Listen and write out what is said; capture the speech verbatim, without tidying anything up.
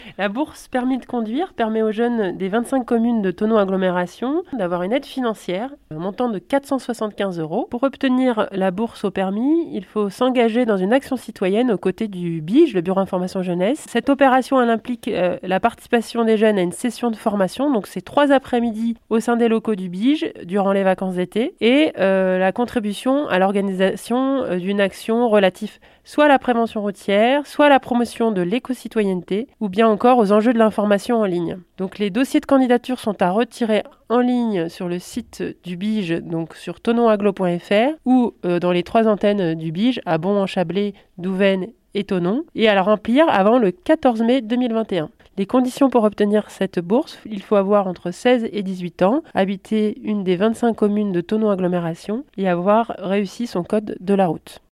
La bourse permis de conduire permet aux jeunes des vingt-cinq communes de Thonon Agglomération d'avoir une aide financière, un montant de quatre cent soixante-quinze euros. Pour obtenir la bourse au permis, il faut s'engager dans une action citoyenne aux côtés du B I J, le Bureau Information Jeunesse. Cette opération, elle implique euh, la participation des jeunes à une session de formation, donc c'est trois après-midi au sein des locaux du B I J durant les vacances d'été, et euh, la contribution à l'organisation euh, d'une action relative soit à la prévention routière, soit à la promotion de l'éco-citoyenneté, ou bien encore aux enjeux de l'information en ligne. Donc les dossiers de candidature sont à retirer en ligne sur le site du B I J, donc sur thonon-agglo point f r, ou euh, dans les trois antennes du B I J, à Bon-en-Chablais, Douvaine et Thonon, et à la remplir avant le quatorze mai deux mille vingt et un. Les conditions pour obtenir cette bourse, il faut avoir entre seize et dix-huit ans, habiter une des vingt-cinq communes de Thonon Agglomération et avoir réussi son code de la route.